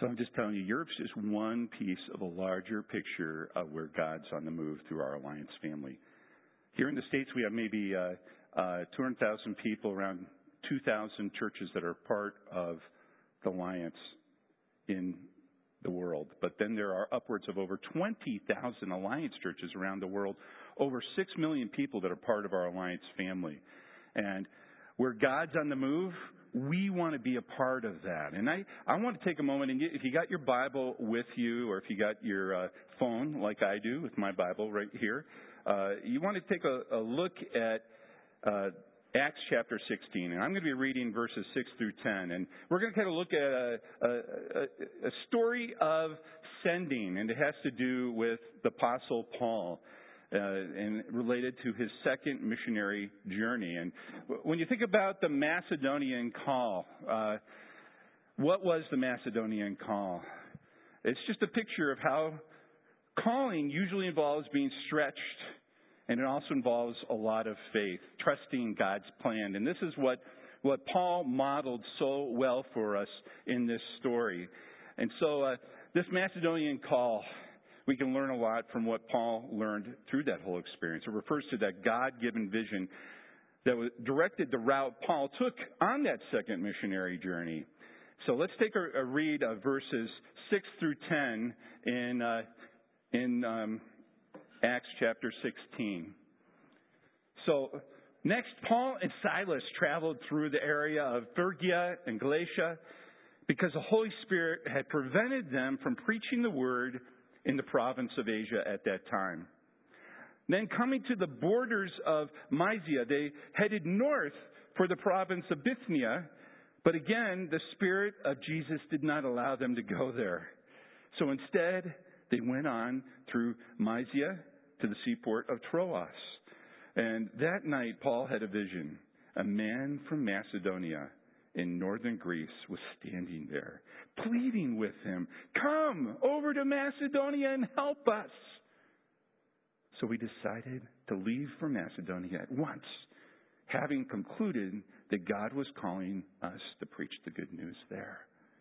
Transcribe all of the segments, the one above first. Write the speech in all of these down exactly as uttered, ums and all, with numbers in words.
So I'm just telling you, Europe's just one piece of a larger picture of where God's on the move through our Alliance family. Here in the States, we have maybe uh, uh, two hundred thousand people, around two thousand churches that are part of the Alliance in the world. But then there are upwards of over twenty thousand Alliance churches around the world, over six million people that are part of our Alliance family. And where God's on the move, we want to be a part of that. And I, I want to take a moment, and if you got your Bible with you, or if you got your uh, phone like I do with my Bible right here, uh, you want to take a, a look at uh, Acts chapter sixteen. And I'm going to be reading verses six through ten. And we're going to kind of look at a, a, a, a story of sending, and it has to do with the Apostle Paul. Uh, and related to his second missionary journey. And when you think about the Macedonian call, uh, what was the Macedonian call? It's just a picture of how calling usually involves being stretched, and it also involves a lot of faith, trusting God's plan. And this is what, what Paul modeled so well for us in this story. And so uh, this Macedonian call, we can learn a lot from what Paul learned through that whole experience. It refers to that God-given vision that was directed the route Paul took on that second missionary journey. So let's take a, a read of verses six through ten in uh, in um, Acts chapter sixteen. So next, Paul and Silas traveled through the area of Phrygia and Galatia because the Holy Spirit had prevented them from preaching the word in the province of Asia at that time. Then coming to the borders of Mysia, they headed north for the province of Bithynia, but again, the Spirit of Jesus did not allow them to go there. So instead, they went on through Mysia to the seaport of Troas. And that night, Paul had a vision. A man from Macedonia in northern Greece was standing there, pleading with him, "Come over to Macedonia and help us." So we decided to leave for Macedonia at once, having concluded that God was calling us to preach the good news there.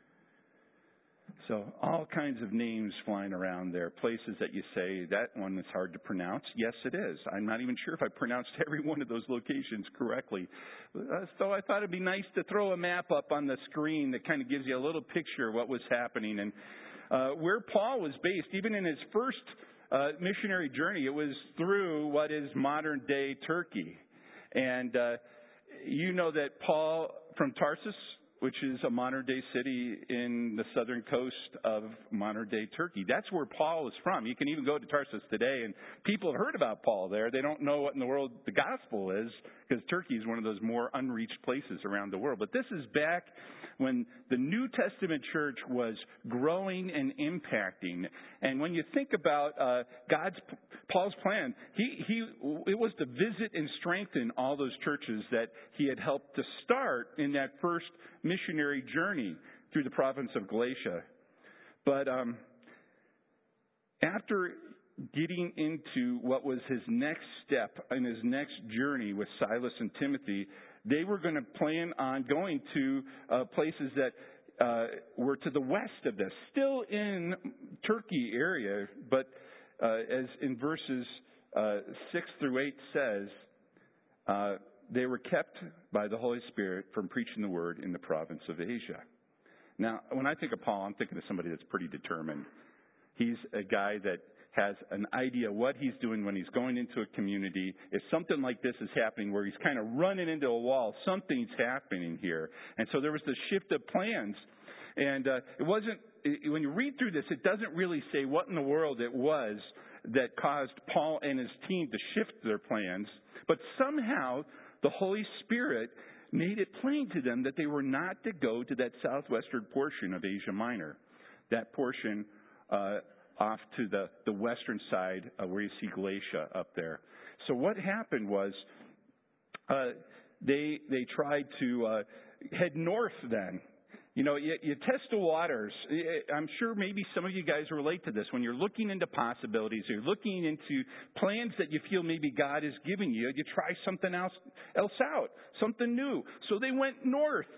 So all kinds of names flying around there, places that you say, that one is hard to pronounce. Yes, it is. I'm not even sure if I pronounced every one of those locations correctly. So I thought it'd be nice to throw a map up on the screen that kind of gives you a little picture of what was happening. And uh, where Paul was based, even in his first uh, missionary journey, it was through what is modern-day Turkey. And uh, you know that Paul from Tarsus, which is a modern-day city in the southern coast of modern-day Turkey. That's where Paul is from. You can even go to Tarsus today, and people have heard about Paul there. They don't know what in the world the gospel is, because Turkey is one of those more unreached places around the world. But this is back when the New Testament church was growing and impacting. And when you think about uh, God's Paul's plan, he he it was to visit and strengthen all those churches that he had helped to start in that first missionary journey through the province of Galatia. But um, after getting into what was his next step in his next journey with Silas and Timothy, they were going to plan on going to uh, places that uh, were to the west of this, still in Turkey area, but uh, as in verses uh, six through eight says, uh, they were kept by the Holy Spirit from preaching the word in the province of Asia. Now, when I think of Paul, I'm thinking of somebody that's pretty determined. He's a guy that has an idea what he's doing when he's going into a community. If something like this is happening where he's kind of running into a wall, something's happening here. And so there was this shift of plans. And uh, it wasn't, it, when you read through this, it doesn't really say what in the world it was that caused Paul and his team to shift their plans. But somehow the Holy Spirit made it plain to them that they were not to go to that southwestern portion of Asia Minor, that portion uh, off to the, the western side uh, where you see Galatia up there. So what happened was uh, they they tried to uh, head north then. You know, you, you test the waters. I'm sure maybe some of you guys relate to this. When you're looking into possibilities, you're looking into plans that you feel maybe God is giving you, you try something else, else out, something new. So they went north.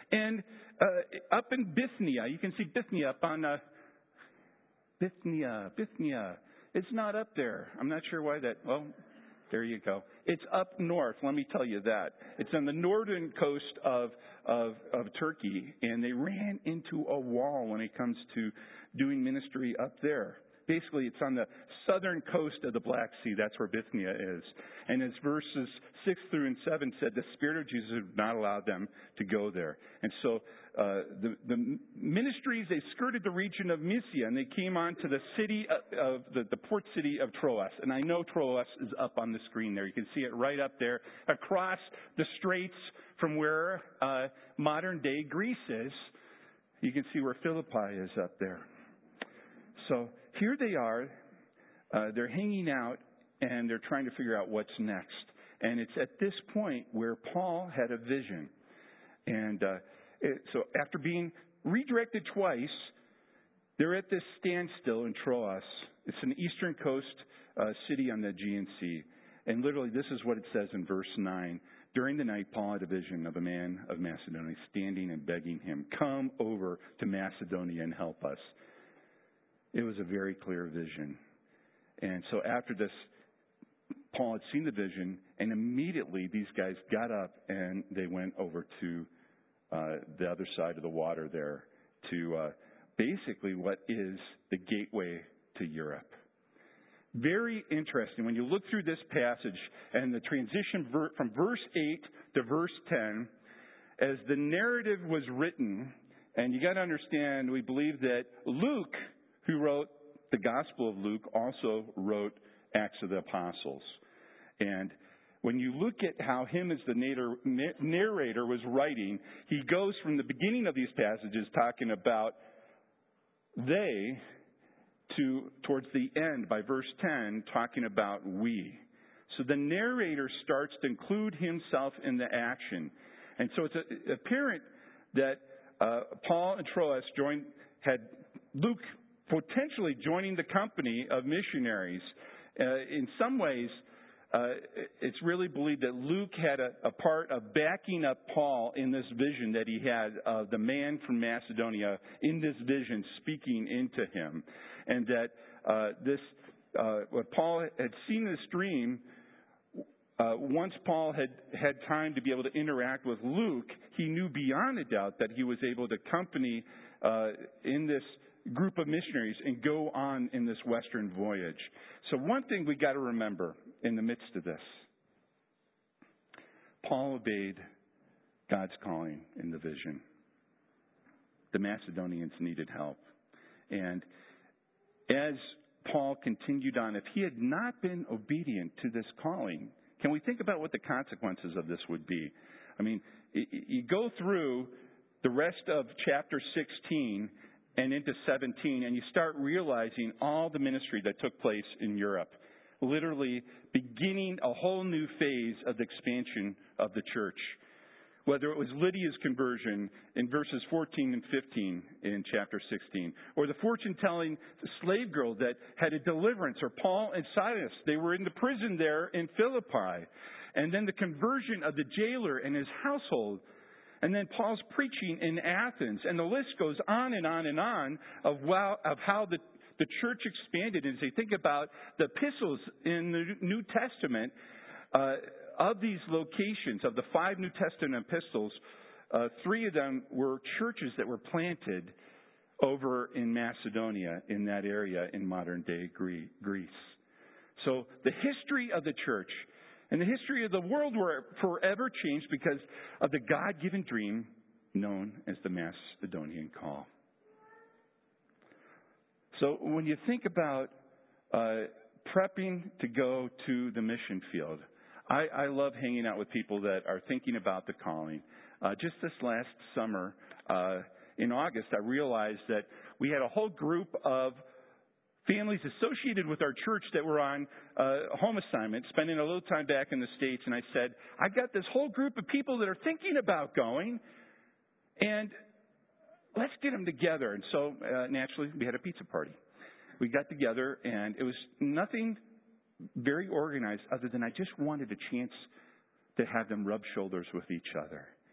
And uh, up in Bithynia, you can see Bithynia up on uh, Bithynia, Bithynia. It's not up there. I'm not sure why that, well, there you go. It's up north, let me tell you that. It's on the northern coast of, of, of Turkey, and they ran into a wall when it comes to doing ministry up there. Basically, it's on the southern coast of the Black Sea. That's where Bithynia is. And as verses six through and seven said, the Spirit of Jesus would not allow them to go there. And so uh, the, the ministries, they skirted the region of Mysia, and they came on to the city of, of the, the port city of Troas. And I know Troas is up on the screen there. You can see it right up there across the straits from where uh, modern-day Greece is. You can see where Philippi is up there. So here they are, uh, they're hanging out, and they're trying to figure out what's next. And it's at this point where Paul had a vision. And uh, it, so after being redirected twice, they're at this standstill in Troas. It's an eastern coast uh, city on the Aegean Sea. And literally this is what it says in verse nine. During the night, Paul had a vision of a man of Macedonia standing and begging him, "Come over to Macedonia and help us." It was a very clear vision. And so after this, Paul had seen the vision, and immediately these guys got up and they went over to uh, the other side of the water there to uh, basically what is the gateway to Europe. Very interesting. When you look through this passage and the transition ver- from verse eight to verse ten, as the narrative was written, and you got to understand, we believe that Luke, who wrote the Gospel of Luke, also wrote Acts of the Apostles. And when you look at how him as the narrator was writing, he goes from the beginning of these passages talking about they to towards the end by verse ten talking about we. So the narrator starts to include himself in the action. And so it's apparent that uh, Paul and Troas joined, had Luke potentially joining the company of missionaries. Uh, in some ways, uh, it's really believed that Luke had a, a part of backing up Paul in this vision that he had of the man from Macedonia in this vision speaking into him. And that uh, this, uh, what Paul had seen in this dream, uh, once Paul had had time to be able to interact with Luke, he knew beyond a doubt that he was able to accompany uh, in this group of missionaries and go on in this western voyage. So one thing we got to remember in the midst of this, Paul obeyed God's calling in the vision. The Macedonians needed help. And as Paul continued on, if he had not been obedient to this calling, can we think about what the consequences of this would be? I mean, you go through the rest of chapter sixteen and into seventeen, and you start realizing all the ministry that took place in Europe, literally beginning a whole new phase of the expansion of the church. Whether it was Lydia's conversion in verses fourteen and fifteen in chapter sixteen, or the fortune-telling slave girl that had a deliverance, or Paul and Silas, they were in the prison there in Philippi, and then the conversion of the jailer and his household, and then Paul's preaching in Athens, and the list goes on and on and on of, wow, of how the, the church expanded. And as they think about the epistles in the New Testament, uh, of these locations, of the five New Testament epistles, uh, three of them were churches that were planted over in Macedonia, in that area in modern-day Greece. So the history of the church and the history of the world were forever changed because of the God-given dream known as the Macedonian call. So when you think about uh, prepping to go to the mission field, I, I love hanging out with people that are thinking about the calling. Uh, just this last summer, uh, in August, I realized that we had a whole group of families associated with our church that were on uh, home assignment, spending a little time back in the States. And I said, I got this whole group of people that are thinking about going, and let's get them together. And so uh, naturally, we had a pizza party. We got together, and it was nothing very organized other than I just wanted a chance to have them rub shoulders with each other.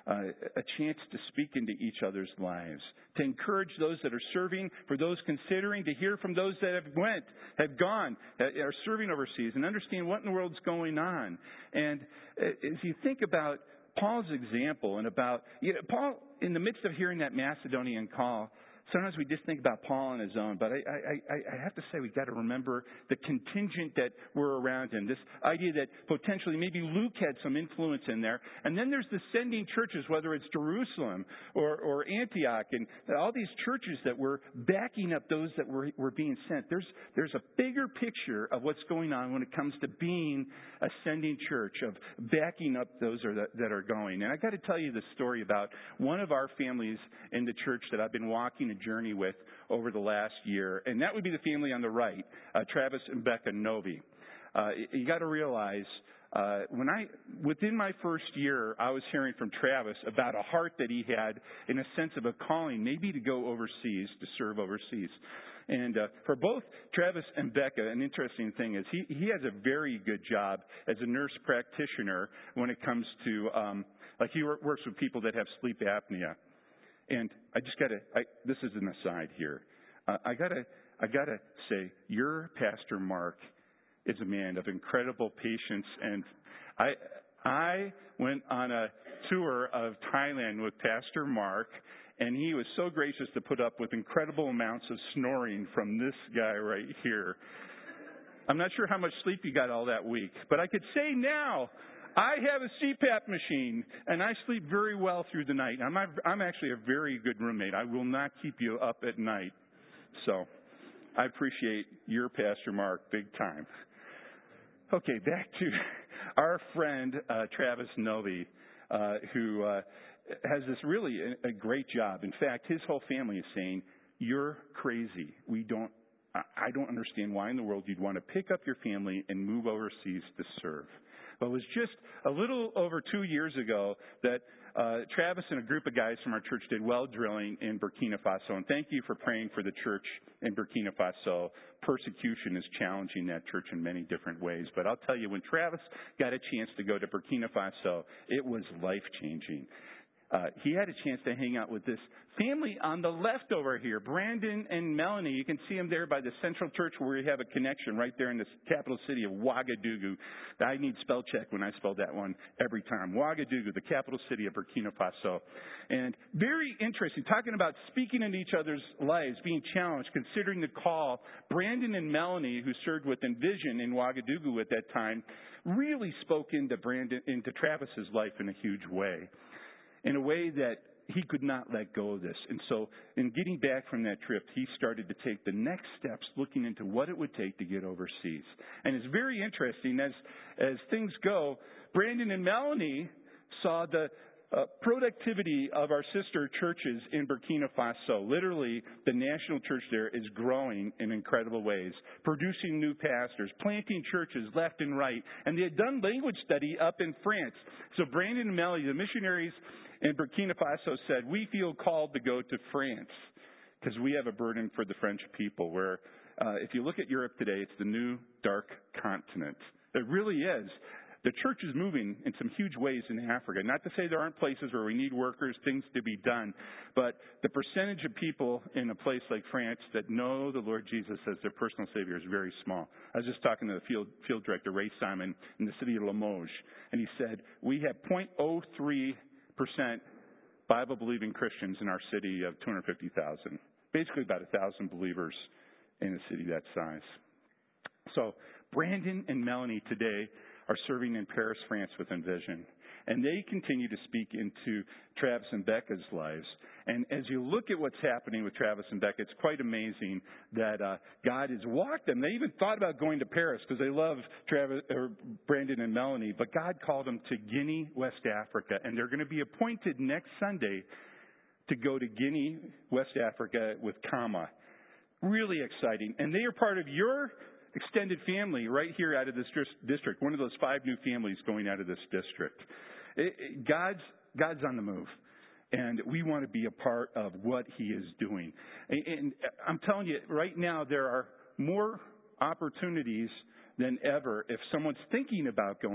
uh, a chance to speak into each other's lives, to encourage those that are serving, for those considering, to hear from those that have went, have gone, are serving overseas, and understand what in the world's going on. And as you think about Paul's example and about, you know, Paul, in the midst of hearing that Macedonian call, sometimes we just think about Paul on his own, but I, I, I have to say we've got to remember the contingent that were around him. This idea that potentially maybe Luke had some influence in there. And then there's the sending churches, whether it's Jerusalem or, or Antioch, and all these churches that were backing up those that were, were being sent. There's, there's a bigger picture of what's going on when it comes to being a sending church, of backing up those are that, that are going. And I got to tell you the story about one of our families in the church that I've been walking journey with over the last year, and that would be the family on the right, uh, Travis and Becca Novi. Uh, you got to realize, uh, when I, within my first year, I was hearing from Travis about a heart that he had in a sense of a calling, maybe to go overseas, to serve overseas. And uh, for both Travis and Becca, an interesting thing is he, he has a very good job as a nurse practitioner when it comes to, um, like he works with people that have sleep apnea. And I just got to, this is an aside here. Uh, I got to, I got to say, your Pastor Mark is a man of incredible patience. And I, I went on a tour of Thailand with Pastor Mark, and he was so gracious to put up with incredible amounts of snoring from this guy right here. I'm not sure how much sleep you got all that week, but I could say now, I have a C PAP machine, and I sleep very well through the night. I'm, I'm actually a very good roommate. I will not keep you up at night. So I appreciate your Pastor Mark big time. Okay, back to our friend uh, Travis Novi, uh, who uh, has this really a, a great job. In fact, his whole family is saying, "You're crazy. We don't. I don't understand why in the world you'd want to pick up your family and move overseas to serve." But it was just a little over two years ago that uh, Travis and a group of guys from our church did well drilling in Burkina Faso. And thank you for praying for the church in Burkina Faso. Persecution is challenging that church in many different ways. But I'll tell you, when Travis got a chance to go to Burkina Faso, it was life-changing. Uh, he had a chance to hang out with this family on the left over here, Brandon and Melanie. You can see them there by the Central Church where we have a connection right there in the capital city of Ouagadougou. I need spell check when I spell that one every time. Ouagadougou, the capital city of Burkina Faso. And very interesting, talking about speaking into each other's lives, being challenged, considering the call. Brandon and Melanie, who served with Envision in Ouagadougou at that time, really spoke into Brandon, into Travis's life in a huge way, in a way that he could not let go of this. And so in getting back from that trip, he started to take the next steps looking into what it would take to get overseas. And it's very interesting as, as things go, Brandon and Melanie saw the uh, productivity of our sister churches in Burkina Faso. Literally, the national church there is growing in incredible ways, producing new pastors, planting churches left and right. And they had done language study up in France. So Brandon and Melanie, the missionaries in Burkina Faso, said, "We feel called to go to France because we have a burden for the French people." Where uh, if you look at Europe today, it's the new dark continent. It really is. The church is moving in some huge ways in Africa. Not to say there aren't places where we need workers, things to be done, but the percentage of people in a place like France that know the Lord Jesus as their personal Savior is very small. I was just talking to the field, field director, Ray Simon, in the city of Limoges, and he said, we have zero point zero three percent Bible-believing Christians in our city of two hundred fifty thousand. Basically about one thousand believers in a city that size. So Brandon and Melanie today are serving in Paris, France with Envision. And they continue to speak into Travis and Becca's lives. And as you look at what's happening with Travis and Becca, it's quite amazing that uh, God has walked them. They even thought about going to Paris because they love Travis, or Brandon and Melanie. But God called them to Guinea, West Africa. And they're going to be appointed next Sunday to go to Guinea, West Africa with Kama. Really exciting. And they are part of your extended family right here out of this district, one of those five new families going out of this district. It, it, God's, God's on the move, and we want to be a part of what He is doing. And, and I'm telling you, right now there are more opportunities than ever if someone's thinking about going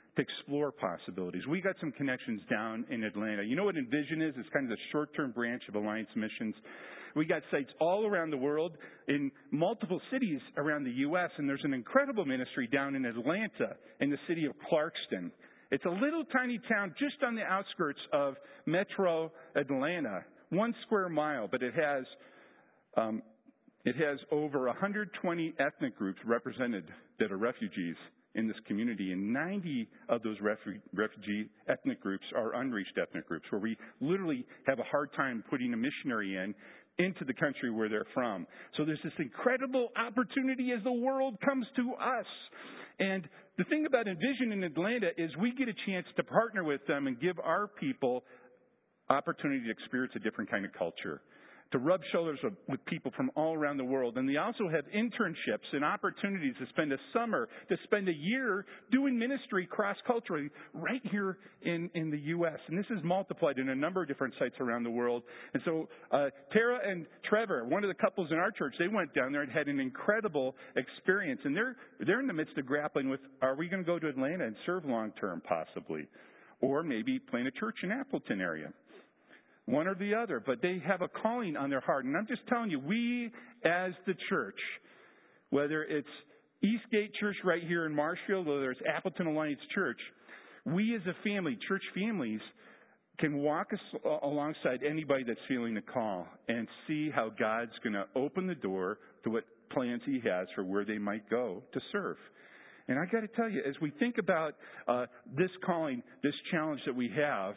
to explore possibilities. We got some connections down in Atlanta. You know what Envision is? It's kind of the short-term branch of Alliance Missions. We got sites all around the world in multiple cities around the U S, and there's an incredible ministry down in Atlanta in the city of Clarkston. It's a little tiny town just on the outskirts of metro Atlanta, one square mile, but it has um, it has over one hundred twenty ethnic groups represented that are refugees in this community, and ninety of those refu- refugee ethnic groups are unreached ethnic groups, where we literally have a hard time putting a missionary in into the country where they're from. So there's this incredible opportunity as the world comes to us. And the thing about Envision in Atlanta is we get a chance to partner with them and give our people opportunity to experience a different kind of culture, to rub shoulders with people from all around the world. And they also have internships and opportunities to spend a summer, to spend a year doing ministry cross-culturally right here in, in the U S. And this is multiplied in a number of different sites around the world. And so uh, Tara and Trevor, one of the couples in our church, they went down there and had an incredible experience. And they're, they're in the midst of grappling with, are we going to go to Atlanta and serve long-term possibly? Or maybe plant a church in Appleton area. One or the other, but they have a calling on their heart. And I'm just telling you, we as the church, whether it's Eastgate Church right here in Marshfield, whether it's Appleton Alliance Church, we as a family, church families, can walk us alongside anybody that's feeling the call and see how God's going to open the door to what plans He has for where they might go to serve. And I got to tell you, as we think about uh, this calling, this challenge that we have,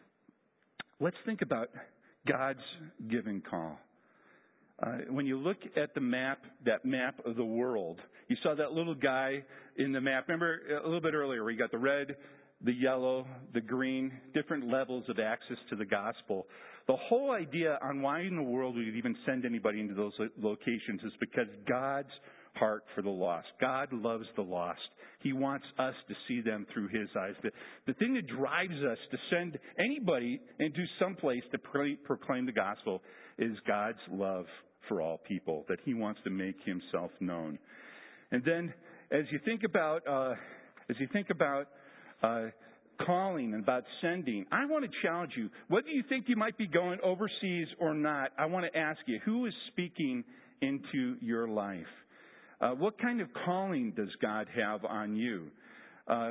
let's think about God's given call. Uh, when you look at the map, that map of the world, you saw that little guy in the map. Remember a little bit earlier where you got the red, the yellow, the green, different levels of access to the gospel. The whole idea on why in the world we would even send anybody into those locations is because God's heart for the lost. God loves the lost. He wants us to see them through His eyes. The, the thing that drives us to send anybody into some place to pray, proclaim the gospel is God's love for all people, that He wants to make Himself known. And then, as you think about, uh, as you think about uh, calling and about sending, I want to challenge you. Whether you think you might be going overseas or not, I want to ask you, who is speaking into your life? Uh, what kind of calling does God have on you? Uh,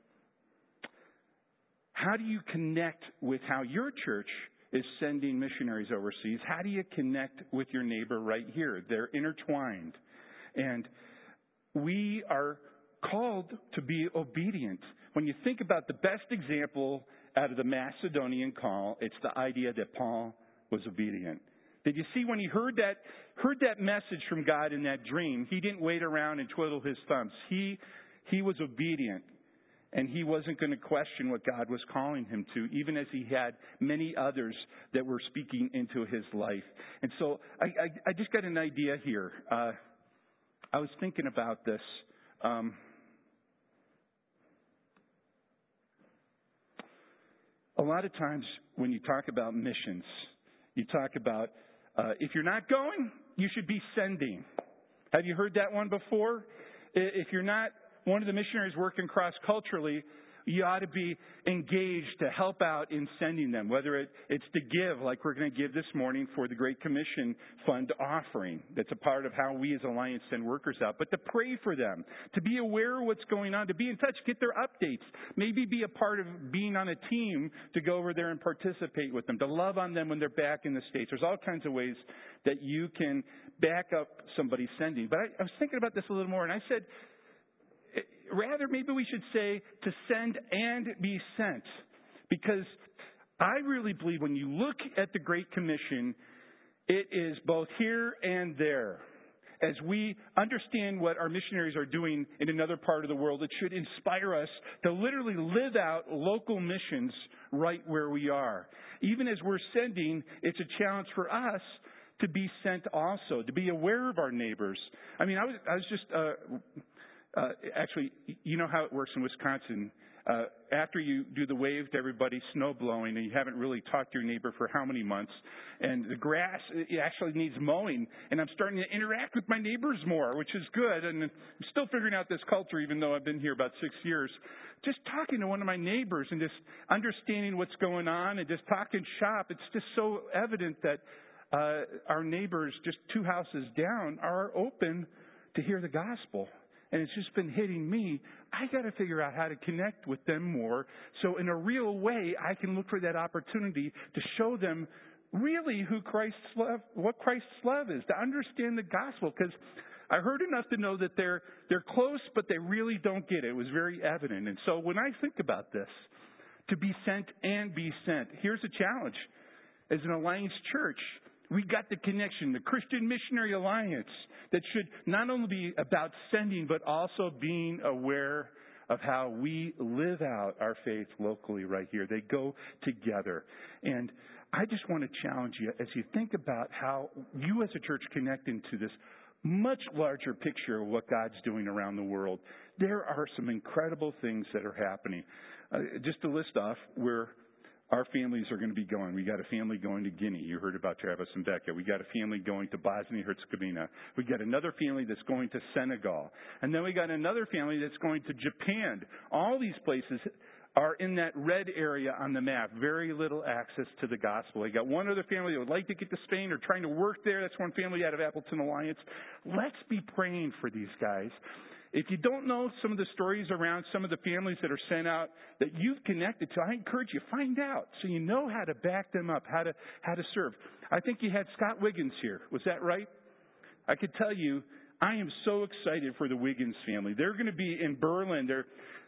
how do you connect with how your church is sending missionaries overseas? How do you connect with your neighbor right here? They're intertwined. And we are called to be obedient. When you think about the best example out of the Macedonian call, it's the idea that Paul was obedient. Did you see when he heard that heard that message from God in that dream, he didn't wait around and twiddle his thumbs. He he was obedient, and he wasn't going to question what God was calling him to, even as he had many others that were speaking into his life. And so I, I, I just got an idea here. Uh, I was thinking about this. Um, a lot of times when you talk about missions, you talk about Uh, if you're not going, you should be sending. Have you heard that one before? If you're not one of the missionaries working cross-culturally, you ought to be engaged to help out in sending them, whether it, it's to give, like we're going to give this morning for the Great Commission Fund offering. That's a part of how we as Alliance send workers out. But to pray for them, to be aware of what's going on, to be in touch, get their updates, maybe be a part of being on a team to go over there and participate with them, to love on them when they're back in the States. There's all kinds of ways that you can back up somebody sending. But I, I was thinking about this a little more, and I said, rather, maybe we should say to send and be sent. Because I really believe when you look at the Great Commission, it is both here and there. As we understand what our missionaries are doing in another part of the world, it should inspire us to literally live out local missions right where we are. Even as we're sending, it's a challenge for us to be sent also, to be aware of our neighbors. I mean, I was, I was just... Uh, Uh, actually, you know how it works in Wisconsin. Uh, after you do the wave to everybody, snow blowing, and you haven't really talked to your neighbor for how many months, and the grass it actually needs mowing, and I'm starting to interact with my neighbors more, which is good, and I'm still figuring out this culture, even though I've been here about six years. Just talking to one of my neighbors and just understanding what's going on and just talking shop, it's just so evident that uh, our neighbors just two houses down are open to hear the gospel. And it's just been hitting me. I got to figure out how to connect with them more. So in a real way, I can look for that opportunity to show them really who Christ's love, what Christ's love is, to understand the gospel. Because I heard enough to know that they're they're close, but they really don't get it. It was very evident. And so when I think about this, to be sent and be sent, here's a challenge. As an Alliance church, we got the connection, the Christian Missionary Alliance, that should not only be about sending, but also being aware of how we live out our faith locally right here. They go together. And I just want to challenge you as you think about how you as a church connect into this much larger picture of what God's doing around the world. There are some incredible things that are happening. Uh, just to list off, we're Our families are going to be going. We got a family going to Guinea. You heard about Travis and Becca. We got a family going to Bosnia-Herzegovina. We got another family that's going to Senegal. And then we got another family that's going to Japan. All these places are in that red area on the map. Very little access to the gospel. We got one other family that would like to get to Spain or trying to work there. That's one family out of Appleton Alliance. Let's be praying for these guys. If you don't know some of the stories around some of the families that are sent out that you've connected to, I encourage you, find out so you know how to back them up, how to how to serve. I think you had Scott Wiggins here. Was that right? I could tell you, I am so excited for the Wiggins family. They're going to be in Berlin. They're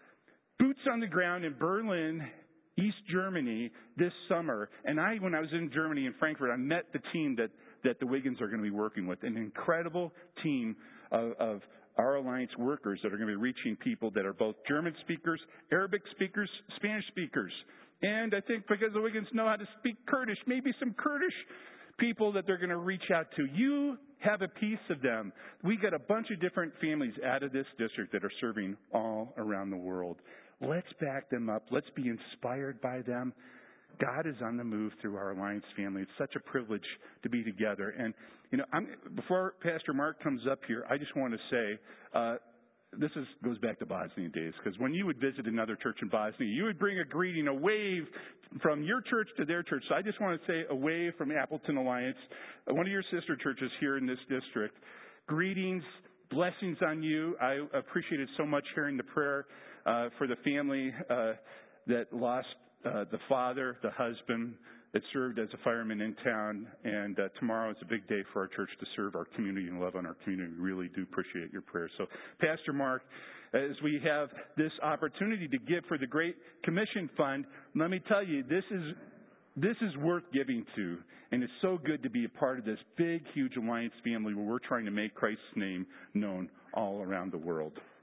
boots on the ground in Berlin, East Germany, this summer. And I, when I was in Germany, in Frankfurt, I met the team that, that the Wiggins are going to be working with. An incredible team of, of our Alliance workers that are going to be reaching people that are both German speakers, Arabic speakers, Spanish speakers. And I think because the Wiggins know how to speak Kurdish, maybe some Kurdish people that they're going to reach out to. You have a piece of them. We got a bunch of different families out of this district that are serving all around the world. Let's back them up. Let's be inspired by them. God is on the move through our Alliance family. It's such a privilege to be together. And, you know, I'm, before Pastor Mark comes up here, I just want to say, uh, this is, goes back to Bosnia days, because when you would visit another church in Bosnia, you would bring a greeting, a wave from your church to their church. So I just want to say a wave from Appleton Alliance, one of your sister churches here in this district. Greetings, blessings on you. I appreciated so much hearing the prayer uh, for the family uh, that lost Uh, the father, the husband that served as a fireman in town. And uh, tomorrow is a big day for our church to serve our community and love on our community. We really do appreciate your prayers. So, Pastor Mark, as we have this opportunity to give for the Great Commission Fund, let me tell you, this is this is worth giving to. And it's so good to be a part of this big, huge Alliance family where we're trying to make Christ's name known all around the world.